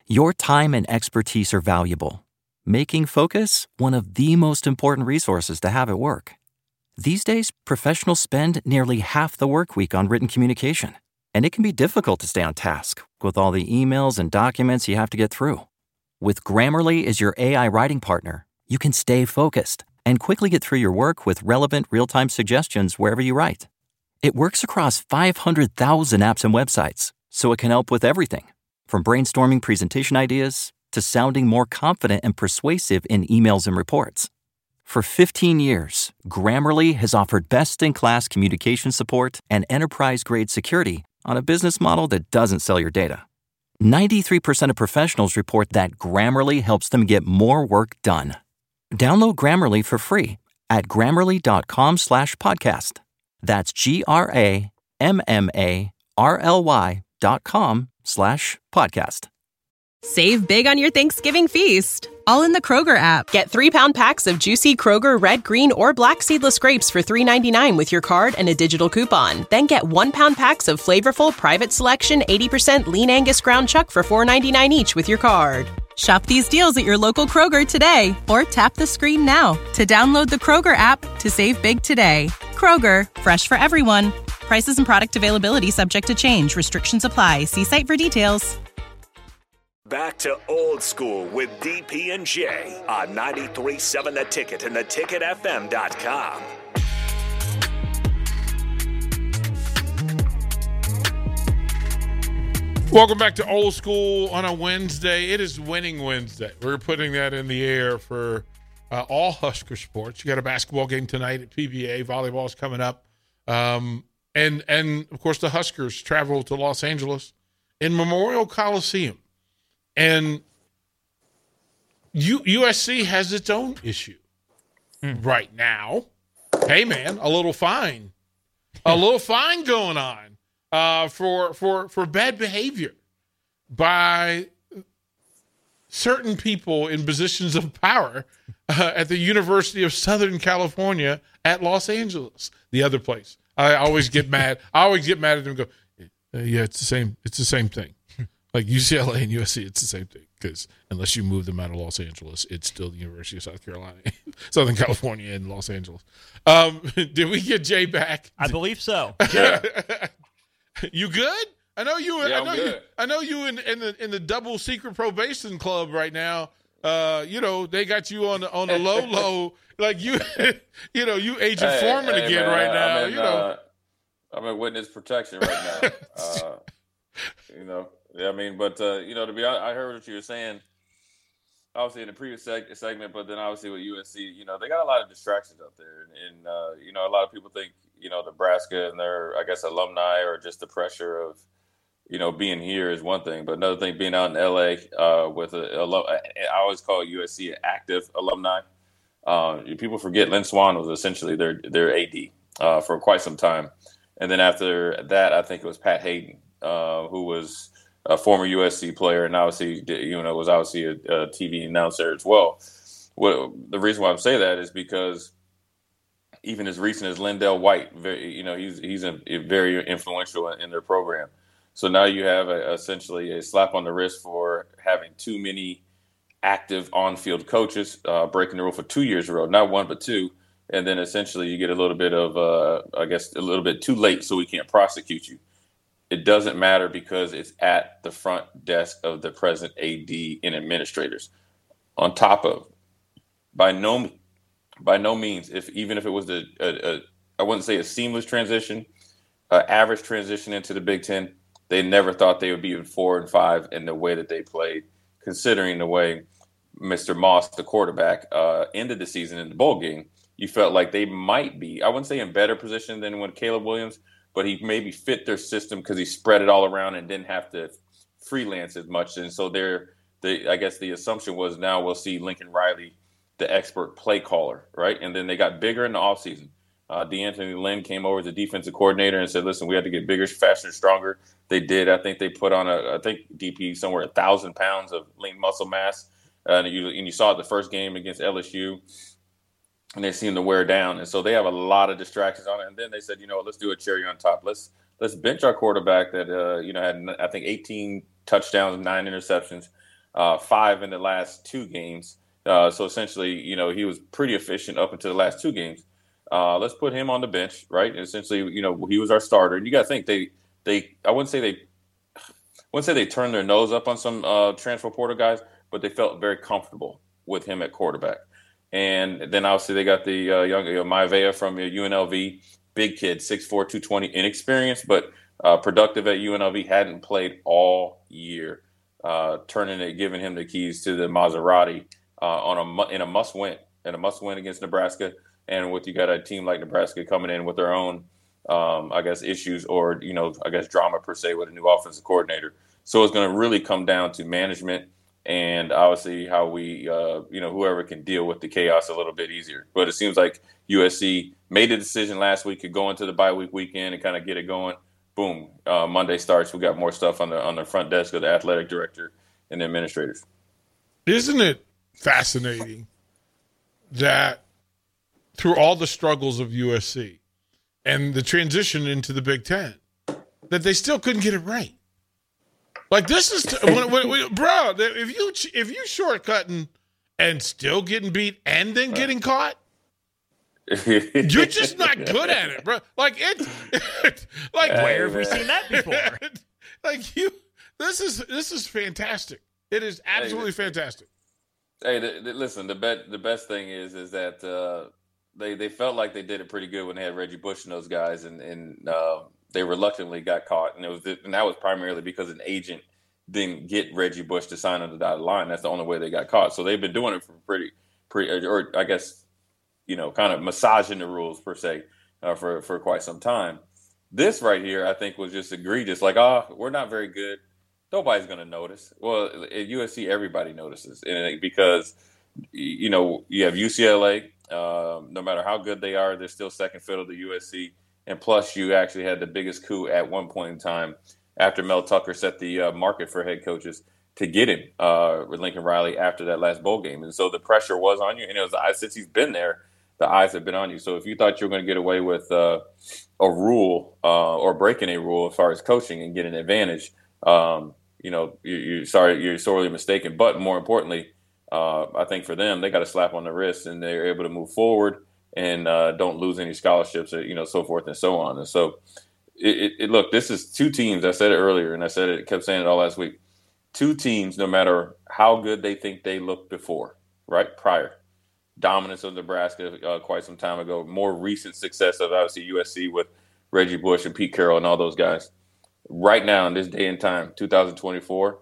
Your time and expertise are valuable, making Focus one of the most important resources to have at work. These days, professionals spend nearly half the work week on written communication, and it can be difficult to stay on task with all the emails and documents you have to get through. With Grammarly as your AI writing partner, you can stay focused and quickly get through your work with relevant real-time suggestions wherever you write. It works across 500,000 apps and websites, so it can help with everything, from brainstorming presentation ideas to sounding more confident and persuasive in emails and reports. For 15 years, Grammarly has offered best-in-class communication support and enterprise-grade security on a business model that doesn't sell your data. 93% of professionals report that Grammarly helps them get more work done. Download Grammarly for free at grammarly.com/podcast. That's GRAMMARLY.com/podcast. Save big on your Thanksgiving feast, all in the Kroger app. Get 3-pound packs of juicy Kroger red, green, or black seedless grapes for $3.99 with your card and a digital coupon. Then get 1-pound packs of flavorful Private Selection 80% lean Angus ground chuck for $4.99 each with your card. Shop these deals at your local Kroger today, or tap the screen now to download the Kroger app to save big today. Kroger, fresh for everyone. Prices and product availability subject to change. Restrictions apply. See site for details. Back to Old School with DP and J on 93.7 The Ticket and theticketfm.com. Welcome back to Old School on a Wednesday. It is Winning Wednesday. We're putting that in the air for all Husker sports. You got a basketball game tonight at PBA. Volleyball's coming up. And of course, the Huskers travel to Los Angeles in Memorial Coliseum. And USC has its own issue right now. Hey, man, a little fine going on for bad behavior by certain people in positions of power at the University of Southern California at Los Angeles, the other place. I always get mad. I always get mad at them and go, yeah, it's the same. It's the same thing. Like UCLA and USC, it's the same thing, because unless you move them out of Los Angeles, it's still the University of South Carolina, Southern California, and Los Angeles. Did we get Jay back? I believe so. Yeah. You good? I know you. Good. I know you in the double secret probation club right now. They got you on the low, like you Agent Foreman again, man, right now. I'm in witness protection right now. I mean, but to be honest, I heard what you were saying, obviously in the previous segment, but then obviously with USC, they got a lot of distractions out there, and a lot of people think Nebraska and their, I guess, alumni, or just the pressure of being here is one thing, but another thing being out in LA with I always call USC an active alumni. People forget Lynn Swann was essentially their AD for quite some time, and then after that, I think it was Pat Hayden, who was a former USC player, and obviously, was obviously a TV announcer as well. The reason why I'm saying that is because even as recent as Lindell White, he's very influential in their program. So now you have essentially a slap on the wrist for having too many active on-field coaches, breaking the rule for 2 years in a row, not one but two, and then essentially you get a little bit of, a little bit too late, so we can't prosecute you. It doesn't matter because it's at the front desk of the present AD and administrators. On top of, by no means, even if it was I wouldn't say a seamless transition, average transition into the Big Ten, they never thought they would be in 4 and 5 in the way that they played, considering the way Mr. Moss, the quarterback, ended the season in the bowl game. You felt like they might be, I wouldn't say in better position than when Caleb Williams, but he maybe fit their system because he spread it all around and didn't have to freelance as much. And so I guess the assumption was now we'll see Lincoln Riley, the expert play caller, right? And then they got bigger in the offseason. DeAnthony Lynn came over as the defensive coordinator and said, listen, we have to get bigger, faster, stronger. They did. I think they put on DP somewhere 1,000 pounds of lean muscle mass. And you saw it the first game against LSU. And they seem to wear down. And so they have a lot of distractions on it. And then they said, let's do a cherry on top. Let's bench our quarterback that, had, I think, 18 touchdowns, 9 interceptions. 5 in the last 2 games. So essentially, he was pretty efficient up until the last 2 games. Let's put him on the bench, right? And essentially, he was our starter. And you got to think I wouldn't say they turned their nose up on some transfer portal guys, but they felt very comfortable with him at quarterback. And then obviously they got the young Maivea from UNLV, big kid, 6'4", 220, inexperienced, but productive at UNLV, hadn't played all year, giving him the keys to the Maserati in a must win against Nebraska. And you got a team like Nebraska coming in with their own, issues or, drama per se with a new offensive coordinator. So it's going to really come down to management and obviously how we, whoever can deal with the chaos a little bit easier. But it seems like USC made a decision last week to go into the bye week weekend and kind of get it going. Boom. Monday starts. We got more stuff on the front desk of the athletic director and the administrators. Isn't it fascinating that through all the struggles of USC and the transition into the Big Ten, that they still couldn't get it right? Like, this is bro. If you shortcutting and still getting beat and then getting caught, you're just not good at it, bro. Like where have we seen that before? This is fantastic. It is absolutely fantastic. Hey, listen. The best thing is that they felt like they did it pretty good when they had Reggie Bush and those guys, and they reluctantly got caught, and that was primarily because an agent didn't get Reggie Bush to sign on the dotted line. That's the only way they got caught. So they've been doing it for pretty, or I guess, kind of massaging the rules per se for quite some time. This right here, I think, was just egregious. Like, we're not very good. Nobody's going to notice. Well, at USC, everybody notices, and because you have UCLA. No matter how good they are, they're still second fiddle to USC. And plus, you actually had the biggest coup at one point in time after Mel Tucker set the market for head coaches to get him with Lincoln Riley after that last bowl game. And so the pressure was on you. And since he's been there, the eyes have been on you. So if you thought you were going to get away with a rule or breaking a rule as far as coaching and get an advantage, you're sorely mistaken. But more importantly, I think for them, they got a slap on the wrist and they're able to move forward and don't lose any scholarships, or, so forth and so on. And so, look, this is 2 teams. I said it earlier, and I said it, kept saying it all last week. 2 teams, no matter how good they think they looked before, right? Prior dominance of Nebraska quite some time ago. More recent success of obviously USC with Reggie Bush and Pete Carroll and all those guys. Right now, in this day and time, 2024.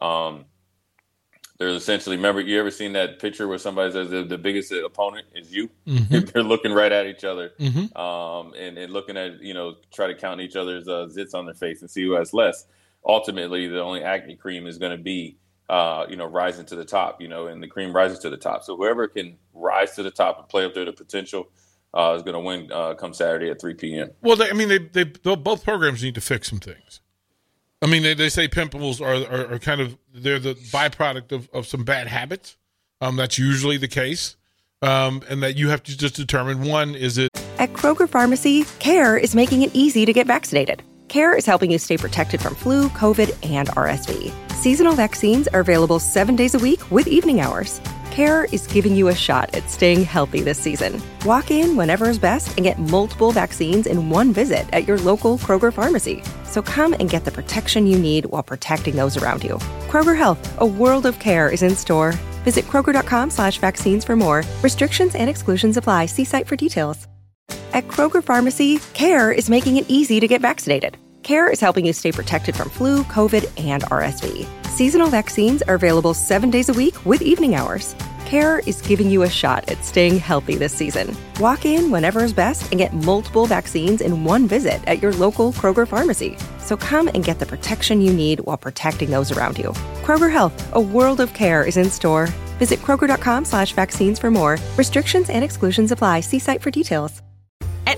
There's essentially, remember, you ever seen that picture where somebody says the biggest opponent is you? Mm-hmm. They're looking right at each other, mm-hmm. And looking at, try to count each other's zits on their face and see who has less. Ultimately, the only acne cream is going to be, rising to the top, and the cream rises to the top. So whoever can rise to the top and play up to the potential is going to win come Saturday at 3 p.m. Well, they both programs need to fix some things. I mean, they say pimples are kind of, they're the byproduct of some bad habits. That's usually the case. And that you have to just determine, one, is it... At Kroger Pharmacy, CARE is making it easy to get vaccinated. CARE is helping you stay protected from flu, COVID, and RSV. Seasonal vaccines are available 7 days a week with evening hours. CARE is giving you a shot at staying healthy this season. Walk in whenever is best and get multiple vaccines in one visit at your local Kroger pharmacy. So come and get the protection you need while protecting those around you. Kroger Health, a world of care is in store. Visit Kroger.com/vaccines for more. Restrictions and exclusions apply. See site for details. At Kroger Pharmacy, CARE is making it easy to get vaccinated. CARE is helping you stay protected from flu, COVID, and RSV. Seasonal vaccines are available 7 days a week with evening hours. CARE is giving you a shot at staying healthy this season. Walk in whenever is best and get multiple vaccines in one visit at your local Kroger pharmacy. So come and get the protection you need while protecting those around you. Kroger Health, a world of care is in store. Visit Kroger.com/vaccines for more. Restrictions and exclusions apply. See site for details. At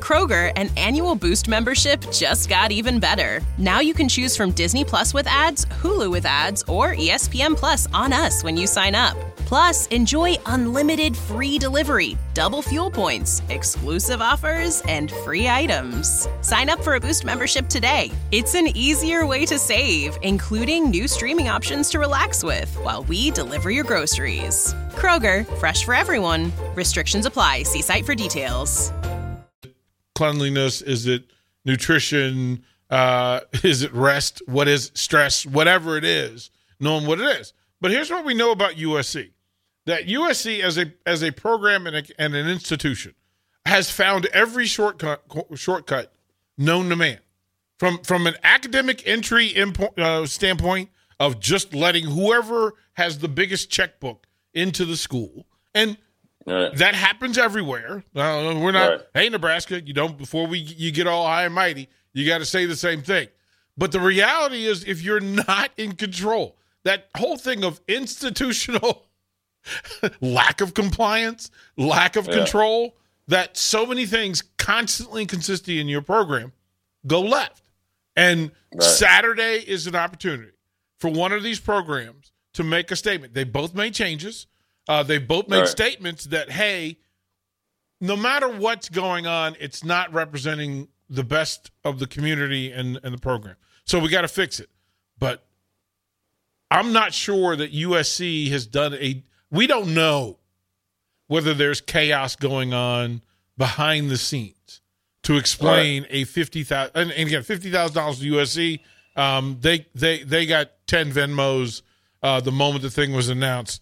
Kroger, an annual Boost membership just got even better. Now you can choose from Disney Plus with ads, Hulu with ads, or ESPN Plus on us when you sign up. Plus, enjoy unlimited free delivery, double fuel points, exclusive offers, and free items. Sign up for a Boost membership today. It's an easier way to save, including new streaming options to relax with while we deliver your groceries. Kroger, fresh for everyone. Restrictions apply. See site for details. Cleanliness? Is it nutrition? Is it rest? What is stress? Whatever it is, knowing what it is. But here's what we know about USC. That USC as a program and an institution has found every shortcut known to man. From an academic entry standpoint of just letting whoever has the biggest checkbook into the school. And that happens everywhere. We're not, hey, Nebraska, before you get all high and mighty, you got to say the same thing. But the reality is, if you're not in control, that whole thing of institutional lack of compliance, lack of control, that so many things constantly and consistently in your program go left. And Saturday is an opportunity for one of these programs to make a statement. They both made changes. They both made statements that, hey, no matter what's going on, it's not representing the best of the community and the program. So we got to fix it. But I'm not sure that USC has done we don't know whether there's chaos going on behind the scenes to explain a $50,000 and again $50,000 to USC. They got 10 Venmos the moment the thing was announced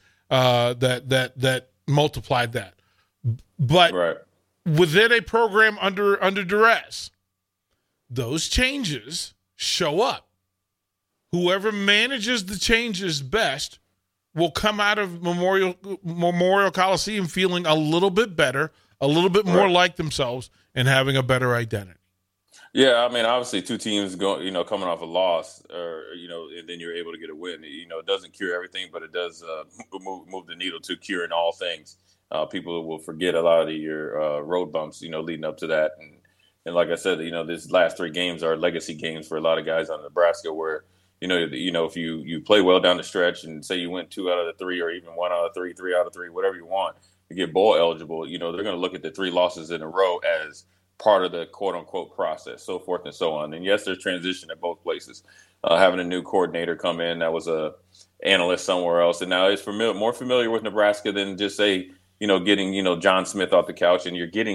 that multiplied that. But within a program under duress, those changes show up. Whoever manages the changes best will come out of Memorial Coliseum feeling a little bit better, a little bit more like themselves, and having a better identity. Yeah, I mean, obviously, two teams coming off a loss, or and then you're able to get a win. It doesn't cure everything, but it does move the needle to curing all things. People will forget a lot of your road bumps, leading up to that, and like I said, these last three games are legacy games for a lot of guys on Nebraska, where if you play well down the stretch and say you went 2 out of the 3 or even 1 out of 3, 3 out of 3, whatever you want, to get bowl eligible, they're going to look at the 3 losses in a row as part of the quote unquote process, so forth and so on. And yes, there's transition at both places. Having a new coordinator come in that was a analyst somewhere else, and now is more familiar with Nebraska than just say, getting John Smith off the couch, and you're getting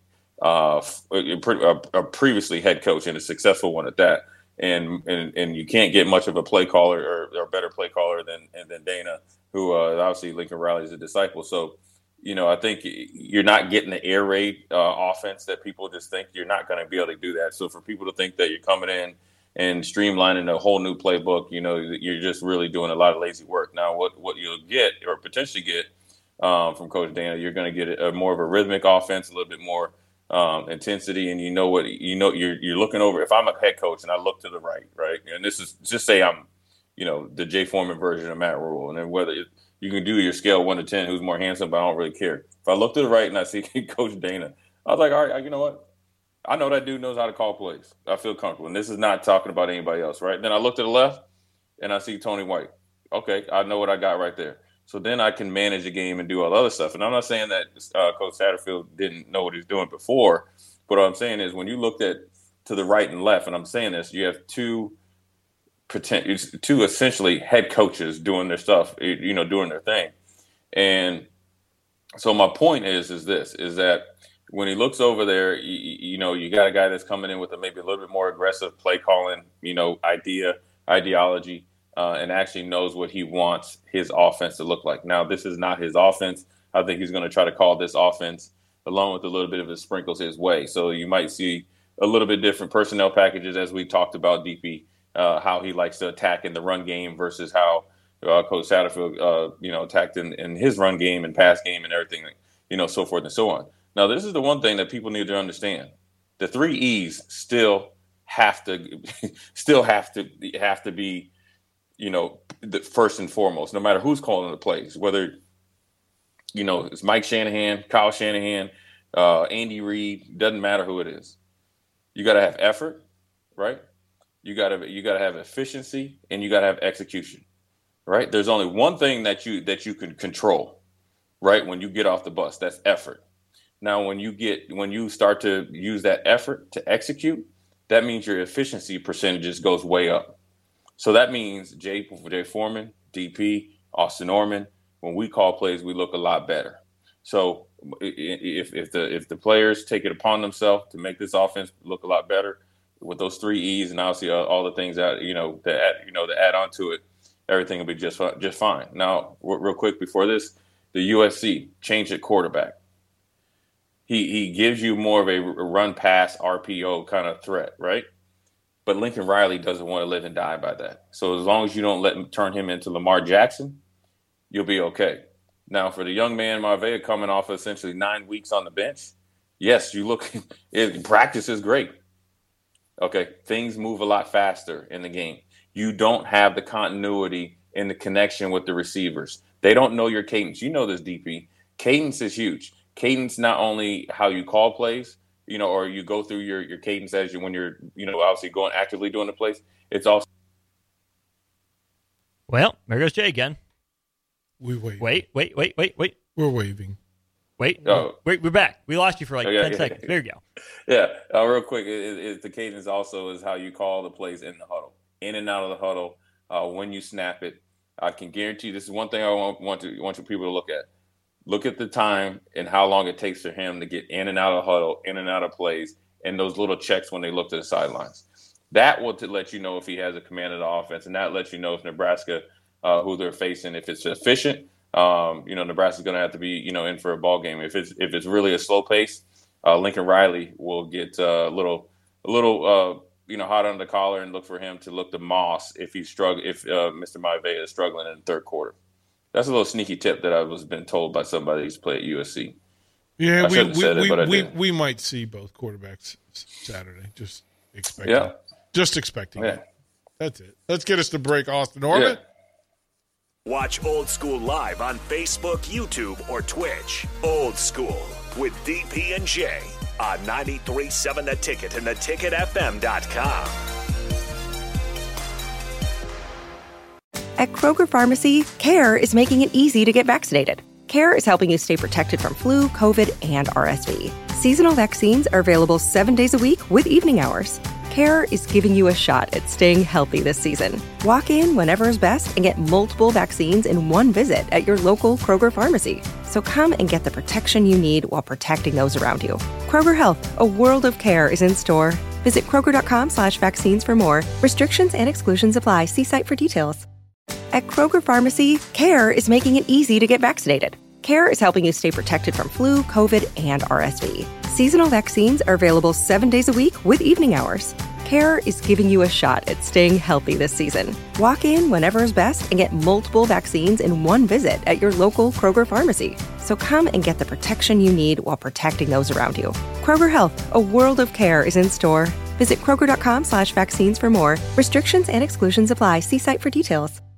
a previously head coach and a successful one at that. And you can't get much of a play caller or better play caller than Dana, who obviously Lincoln Riley is a disciple. So, I think you're not getting the air raid offense that people just think you're not going to be able to do that. So for people to think that you're coming in and streamlining a whole new playbook, you're just really doing a lot of lazy work. Now, what you'll get or potentially get from Coach Dana, you're going to get more of a rhythmic offense, a little bit more intensity, and you're looking over. If I'm a head coach and I look to the right, and this is just say I'm, the Jay Foreman version of Matt Rule, and then whether you can do your scale 1 to 10, who's more handsome, but I don't really care. If I look to the right and I see Coach Dana, I was like, all right, you know what? I know that dude knows how to call plays. I feel comfortable, and this is not talking about anybody else, right? Then I look to the left and I see Tony White. Okay, I know what I got right there. So then I can manage the game and do all the other stuff. And I'm not saying that Coach Satterfield didn't know what he was doing before, but what I'm saying is when you looked at to the right and left, and I'm saying this, you have two essentially head coaches doing their stuff, doing their thing. And so my point is that when he looks over there, you got a guy that's coming in with maybe a little bit more aggressive play calling, ideology. And actually knows what he wants his offense to look like. Now, this is not his offense. I think he's going to try to call this offense, along with a little bit of his sprinkles, his way. So you might see a little bit different personnel packages, as we talked about, DP, how he likes to attack in the run game versus how Coach Satterfield, attacked in his run game and pass game and everything, so forth and so on. Now, this is the one thing that people need to understand. The 3 E's still have to be the first and foremost, no matter who's calling the plays, whether, it's Mike Shanahan, Kyle Shanahan, Andy Reid, doesn't matter who it is. You got to have effort, right? You got to have efficiency, and you got to have execution, right? There's only one thing that you can control, right? When you get off the bus, that's effort. Now, when you start to use that effort to execute, that means your efficiency percentages goes way up. So that means Jay Foreman, DP, Austin Norman, when we call plays, we look a lot better. So if the players take it upon themselves to make this offense look a lot better with those 3 E's and obviously all the things that that add on to it, everything will be just fine. Now, real quick before this, the USC changed at quarterback. He gives you more of a run pass RPO kind of threat, right? But Lincoln Riley doesn't want to live and die by that. So as long as you don't turn him into Lamar Jackson, you'll be okay. Now, for the young man, Maivia, coming off of essentially 9 weeks on the bench, yes, practice is great. Okay, things move a lot faster in the game. You don't have the continuity and the connection with the receivers. They don't know your cadence. You know this, DP. Cadence is huge. Cadence, not only how you call plays, or you go through your cadence when you're, obviously going actively doing the plays. It's also. Well, there goes Jay again. We wait. Wait. We're waving. Wait, we're back. We lost you for 10 seconds. There you go. Yeah, real quick, the cadence also is how you call the plays in the huddle, in and out of the huddle, when you snap it. I can guarantee this is one thing I want you people to look at. Look at the time and how long it takes for him to get in and out of the huddle, in and out of plays, and those little checks when they look to the sidelines. That will let you know if he has a command of the offense, and that lets you know if Nebraska, who they're facing, if it's efficient. Nebraska's going to have to be, in for a ball game. If it's really a slow pace, Lincoln Riley will get a little hot under the collar and look for him to look to Moss if Mr. Maivia is struggling in the third quarter. That's a little sneaky tip that I was been told by somebody who's played at USC. Yeah, we might see both quarterbacks Saturday. Just expecting. Yeah. Just expecting. Yeah. That's it. Let's get us to break, Austin Norman. Yeah. Watch Old School live on Facebook, YouTube, or Twitch. Old School with DP and J on 93.7 The Ticket and theticketfm.com. At Kroger Pharmacy, CARE is making it easy to get vaccinated. CARE is helping you stay protected from flu, COVID, and RSV. Seasonal vaccines are available 7 days a week with evening hours. CARE is giving you a shot at staying healthy this season. Walk in whenever is best and get multiple vaccines in one visit at your local Kroger Pharmacy. So come and get the protection you need while protecting those around you. Kroger Health, a world of care is in store. Visit Kroger.com/vaccines for more. Restrictions and exclusions apply. See site for details. At Kroger Pharmacy, CARE is making it easy to get vaccinated. CARE is helping you stay protected from flu, COVID, and RSV. Seasonal vaccines are available 7 days a week with evening hours. CARE is giving you a shot at staying healthy this season. Walk in whenever is best and get multiple vaccines in one visit at your local Kroger Pharmacy. So come and get the protection you need while protecting those around you. Kroger Health, a world of care is in store. Visit Kroger.com/vaccines for more. Restrictions and exclusions apply. See site for details.